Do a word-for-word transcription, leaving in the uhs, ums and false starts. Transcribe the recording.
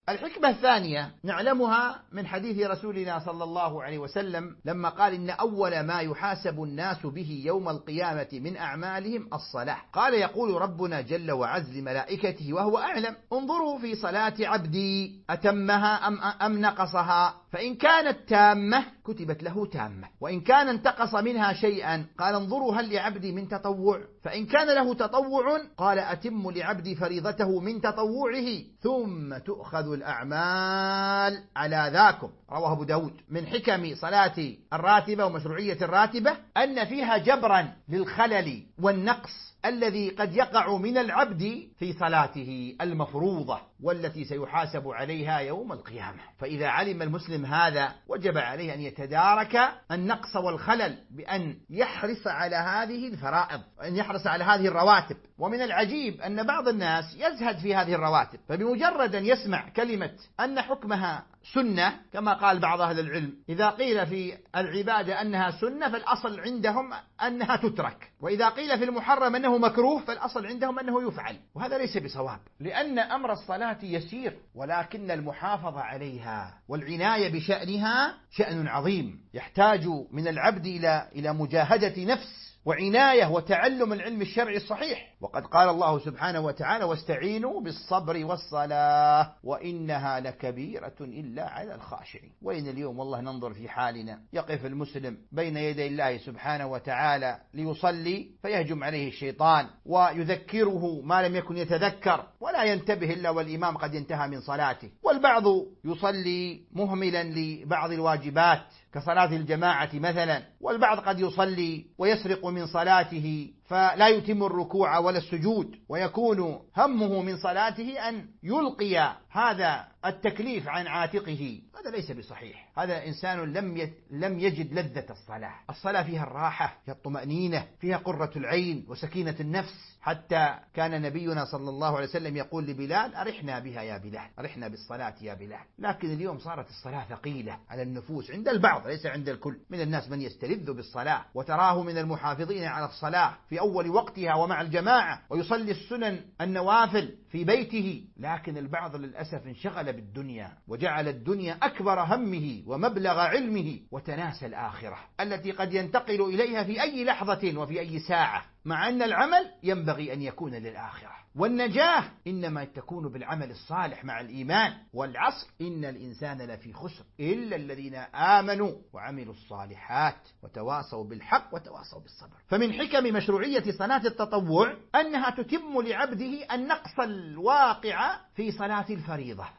الحكمة الثانية نعلمها من حديث رسولنا صلى الله عليه وسلم لما قال إن أول ما يحاسب الناس به يوم القيامة من أعمالهم الصلاة. قال يقول ربنا جل وعز لملائكته وهو أعلم انظروا في صلاة عبدي أتمها أم, أم نقصها، فإن كانت تامة كتبت له تامة، وإن كان انتقص منها شيئا قال انظروا هل لعبدي من تطوع، فإن كان له تطوع قال أتم لعبدي فريضته من تطوعه ثم تؤخذ الأعمال على ذاكم. رواه أبو داود. من حكم صلاة الراتبة ومشروعية الراتبة أن فيها جبرا للخلل والنقص الذي قد يقع من العبد في صلاته المفروضة والتي سيحاسب عليها يوم القيامة. فإذا علم المسلم هذا وجب عليه أن يتدارك النقص والخلل بأن يحرص على هذه الفرائض، أن يحرص على هذه الرواتب. ومن العجيب أن بعض الناس يزهد في هذه الرواتب، فبمجرد أن يسمع كلمة أن حكمها سنة كما قال بعض أهل العلم، إذا قيل في العبادة أنها سنة فالأصل عندهم أنها تترك، وإذا قيل في المحرم أنه مكروه فالأصل عندهم أنه يفعل، وهذا ليس بصواب، لأن أمر الصلاة يسير ولكن المحافظة عليها والعناية بشأنها شأن عظيم يحتاج من العبد إلى إلى مجاهدة نفس وعناية وتعلم العلم الشرعي الصحيح. وقد قال الله سبحانه وتعالى واستعينوا بالصبر والصلاة وإنها لكبيرة إلا على الخاشعين. وإن اليوم والله ننظر في حالنا يقف المسلم بين يدي الله سبحانه وتعالى ليصلي فيهجم عليه الشيطان ويذكره ما لم يكن يتذكر ولا ينتبه إلا والإمام قد انتهى من صلاته، والبعض يصلي مهملا لبعض الواجبات كصلاة الجماعة مثلا، والبعض قد يصلي ويسرق من صلاته فلا يتم الركوع ولا السجود، ويكون همه من صلاته أن يلقي هذا التكليف عن عاتقه. هذا ليس بصحيح، هذا إنسان لم لم يجد لذة الصلاة. الصلاة فيها الراحة، فيها الطمأنينة، فيها قرة العين وسكينة النفس، حتى كان نبينا صلى الله عليه وسلم يقول لبلال أرحنا بها يا بلال، أرحنا بالصلاة يا بلال. لكن اليوم صارت الصلاة ثقيلة على النفوس عند البعض ليس عند الكل. من الناس من يستلذ بالصلاة وتراه من المحافظين على الصلاة في أول وقتها ومع الجماعة ويصلي السنن النوافل في بيته، لكن البعض للأسف انشغل بالدنيا وجعل الدنيا أكبر همه ومبلغ علمه وتناسى الآخرة التي قد ينتقل إليها في أي لحظة وفي أي ساعة، مع أن العمل ينبغي أن يكون للآخرة، والنجاة إنما تكون بالعمل الصالح مع الإيمان. والعصر إن الإنسان لفي خسر إلا الذين آمنوا وعملوا الصالحات وتواصوا بالحق وتواصوا بالصبر. فمن حكم مشروعية صلاة التطوع أنها تتم لعبده النقص الواقع في صلاة الفريضة.